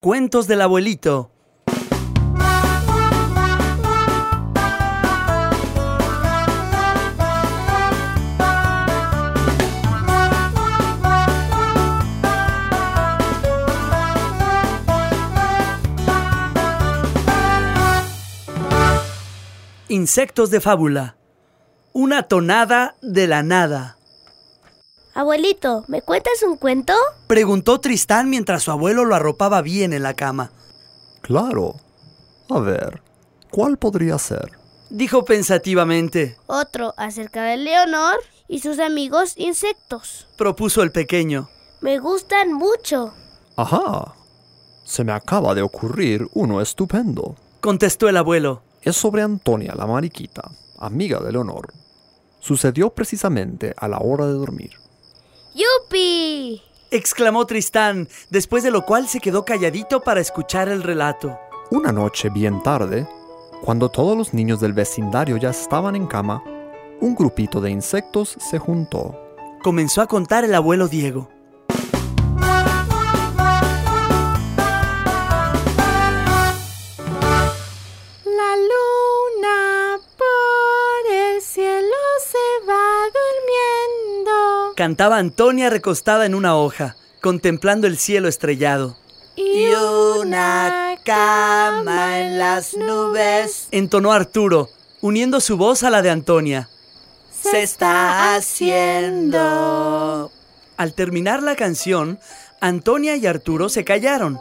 Cuentos del abuelito. Insectos de fábula. Una tonada de la nada. Abuelito, ¿me cuentas un cuento? Preguntó Tristán mientras su abuelo lo arropaba bien en la cama. Claro. A ver, ¿cuál podría ser? Dijo pensativamente. Otro acerca de Leonor y sus amigos insectos. Propuso el pequeño. Me gustan mucho. Ajá. Se me acaba de ocurrir uno estupendo. Contestó el abuelo. Es sobre Antonia la mariquita, amiga de Leonor. Sucedió precisamente a la hora de dormir. ¡Yupi! Exclamó Tristán, después de lo cual se quedó calladito para escuchar el relato. Una noche bien tarde, cuando todos los niños del vecindario ya estaban en cama, un grupito de insectos se juntó. Comenzó a contar el abuelo Diego. La luna por el cielo se va durmiendo. Cantaba Antonia recostada en una hoja, contemplando el cielo estrellado. Y una cama en las nubes Entonó Arturo, uniendo su voz a la de Antonia. se está haciendo. Al terminar la canción, Antonia y Arturo se callaron.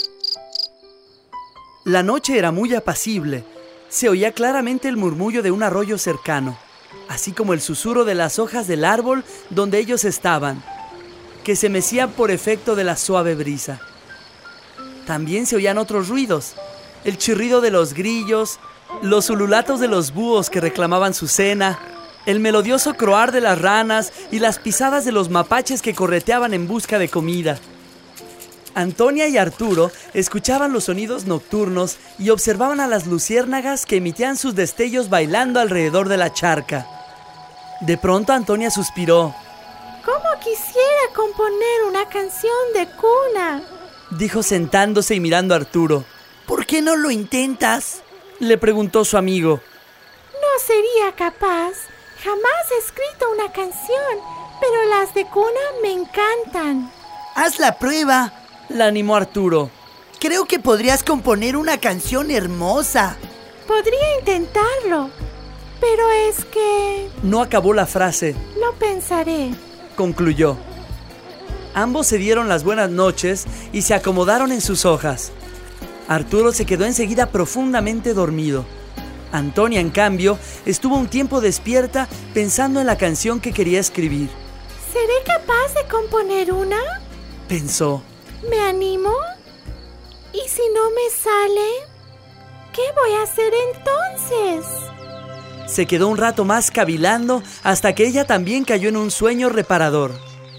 La noche era muy apacible. Se oía claramente el murmullo de un arroyo cercano, así como el susurro de las hojas del árbol donde ellos estaban, que se mecían por efecto de la suave brisa. También se oían otros ruidos, el chirrido de los grillos, los ululatos de los búhos que reclamaban su cena, el melodioso croar de las ranas y las pisadas de los mapaches que correteaban en busca de comida. Antonia y Arturo escuchaban los sonidos nocturnos y observaban a las luciérnagas que emitían sus destellos bailando alrededor de la charca. De pronto Antonia suspiró. ¿Cómo quisiera componer una canción de cuna? Dijo sentándose y mirando a Arturo. ¿Por qué no lo intentas?, le preguntó su amigo. No sería capaz. Jamás he escrito una canción, pero las de cuna me encantan. Haz la prueba, La animó Arturo. creo que podrías componer una canción hermosa. Podría intentarlo, pero es que No acabó la frase, lo pensaré. concluyó. Ambos se dieron las buenas noches y se acomodaron en sus hojas. Arturo se quedó enseguida profundamente dormido. Antonia, en cambio, estuvo un tiempo despierta pensando en la canción que quería escribir. ¿Seré capaz de componer una? Pensó. ¿Me animo? ¿Y si no me sale? ¿Qué voy a hacer entonces? Se quedó un rato más cavilando hasta que ella también cayó en un sueño reparador.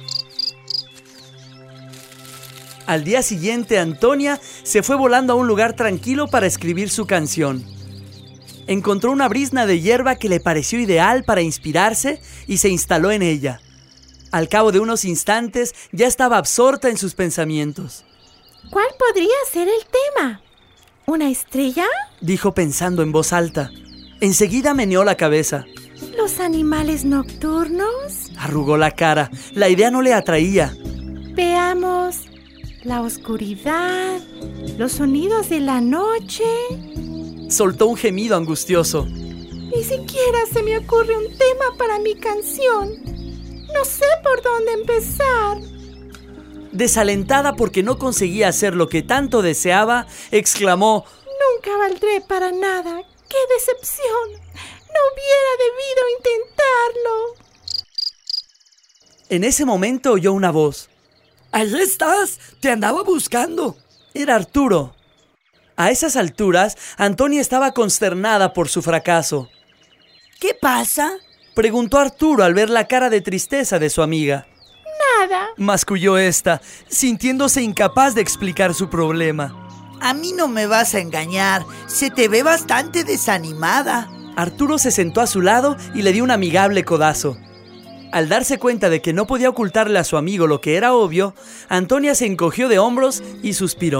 Al día siguiente, Antonia se fue volando a un lugar tranquilo para escribir su canción. Encontró una brizna de hierba que le pareció ideal para inspirarse y se instaló en ella. Al cabo de unos instantes, ya estaba absorta en sus pensamientos. ¿Cuál podría ser el tema? ¿Una estrella? Dijo pensando en voz alta. Enseguida meneó la cabeza. ¿Los animales nocturnos? Arrugó la cara. La idea no le atraía. Veamos. La oscuridad, los sonidos de la noche. Soltó un gemido angustioso. Ni siquiera se me ocurre un tema para mi canción. No sé por dónde empezar. Desalentada porque no conseguía hacer lo que tanto deseaba, exclamó: Nunca valdré para nada. ¡Qué decepción! No hubiera debido intentarlo. En ese momento oyó una voz. Ahí estás, te andaba buscando. Era Arturo. A esas alturas, Antonia estaba consternada por su fracaso. ¿Qué pasa? Preguntó Arturo al ver la cara de tristeza de su amiga. Nada. Masculló esta, sintiéndose incapaz de explicar su problema. A mí no me vas a engañar, se te ve bastante desanimada. Arturo se sentó a su lado y le dio un amigable codazo. Al darse cuenta de que no podía ocultarle a su amigo lo que era obvio, Antonia se encogió de hombros y suspiró.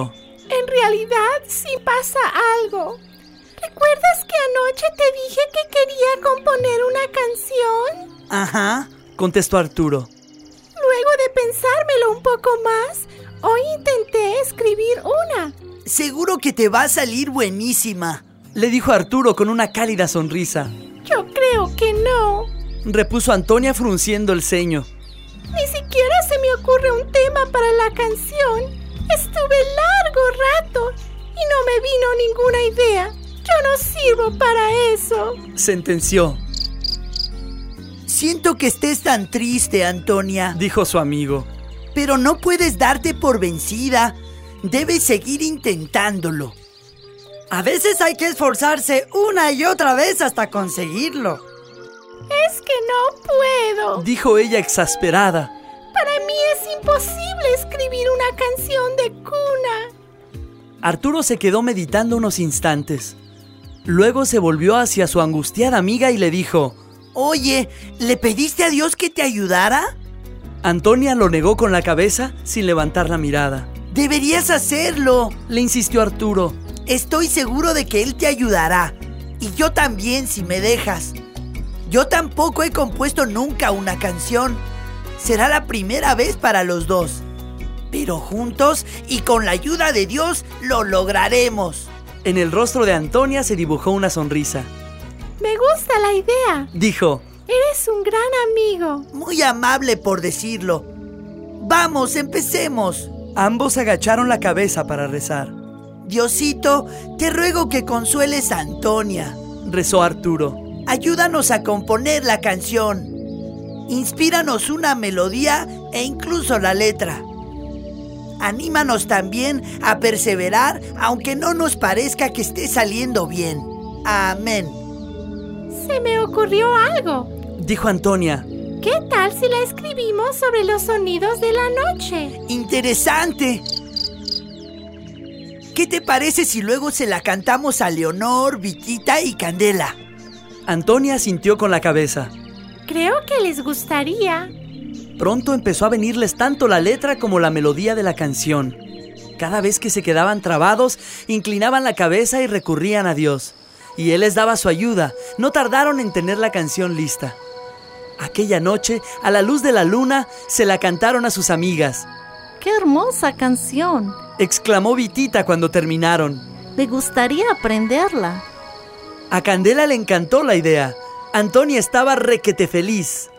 En realidad sí pasa algo. ¿Recuerdas que anoche te dije que quería componer una canción? Ajá, contestó Arturo. Luego de pensármelo un poco más, hoy intenté escribir una. Seguro que te va a salir buenísima, Le dijo Arturo con una cálida sonrisa. Yo creo que no. Repuso Antonia frunciendo el ceño. Ni siquiera se me ocurre un tema para la canción. Estuve largo rato y no me vino ninguna idea. Yo no sirvo para eso, Sentenció, Siento que estés tan triste, Antonia, dijo su amigo. pero no puedes darte por vencida. Debes seguir intentándolo. A veces hay que esforzarse una y otra vez hasta conseguirlo. Es que no puedo. Dijo ella exasperada. Para mí es imposible escribir una canción de cuna. Arturo se quedó meditando unos instantes. Luego se volvió hacia su angustiada amiga y le dijo: Oye, ¿le pediste a Dios que te ayudara? Antonia lo negó con la cabeza sin levantar la mirada. Deberías hacerlo. Le insistió Arturo. Estoy seguro de que Él te ayudará. Y yo también, si me dejas. Yo tampoco he compuesto nunca una canción. Será la primera vez para los dos. Pero juntos y con la ayuda de Dios lo lograremos. En el rostro de Antonia se dibujó una sonrisa. Me gusta la idea. Dijo: Eres un gran amigo. Muy amable por decirlo. Vamos, empecemos. Ambos agacharon la cabeza para rezar. Diosito, te ruego que consueles a Antonia. Rezó Arturo. Ayúdanos a componer la canción. Inspíranos una melodía e incluso la letra. Anímanos también a perseverar, aunque no nos parezca que esté saliendo bien. Amén. Se me ocurrió algo. Dijo Antonia. ¿Qué tal si la escribimos sobre los sonidos de la noche? ¡Interesante! ¿Qué te parece si luego se la cantamos a Leonor, Vitita y Candela? Antonia sintió con la cabeza. Creo que les gustaría. Pronto empezó a venirles tanto la letra como la melodía de la canción. Cada vez que se quedaban trabados, inclinaban la cabeza y recurrían a Dios. Y Él les daba su ayuda. No tardaron en tener la canción lista. Aquella noche, a la luz de la luna, se la cantaron a sus amigas. ¡Qué hermosa canción! Exclamó Vitita cuando terminaron. Me gustaría aprenderla. A Candela le encantó la idea. Antonia estaba requete feliz.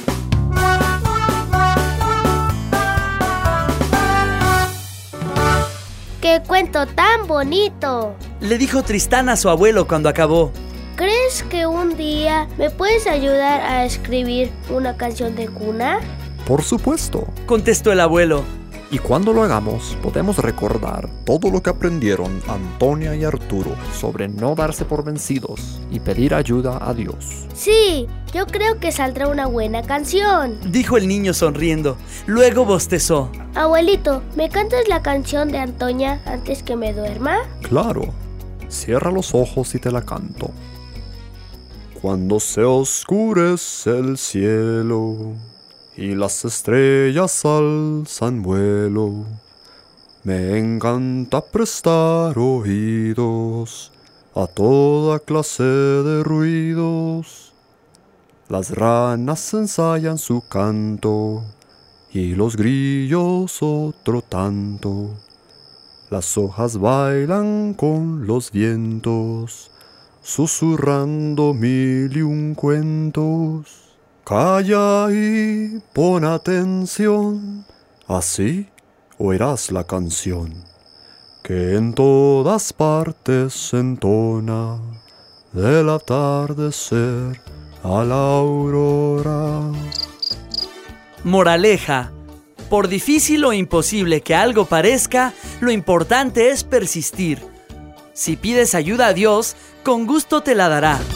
¡Qué cuento tan bonito! Le dijo Tristán a su abuelo cuando acabó. ¿Crees que un día me puedes ayudar a escribir una canción de cuna? Por supuesto. Contestó el abuelo. Y cuando lo hagamos, podemos recordar todo lo que aprendieron Antonia y Arturo sobre no darse por vencidos y pedir ayuda a Dios. Sí, yo creo que saldrá una buena canción. Dijo el niño sonriendo. Luego bostezó. Abuelito, ¿me cantas la canción de Antonia antes que me duerma? Claro. Cierra los ojos y te la canto. Cuando se oscurece el cielo y las estrellas alzan vuelo, me encanta prestar oídos a toda clase de ruidos. Las ranas ensayan su canto y los grillos otro tanto. Las hojas bailan con los vientos, susurrando mil y un cuentos. Calla y pon atención, así oirás la canción que en todas partes se entona, del atardecer a la aurora. Moraleja: por difícil o imposible que algo parezca, lo importante es persistir. Si pides ayuda a Dios, con gusto te la dará.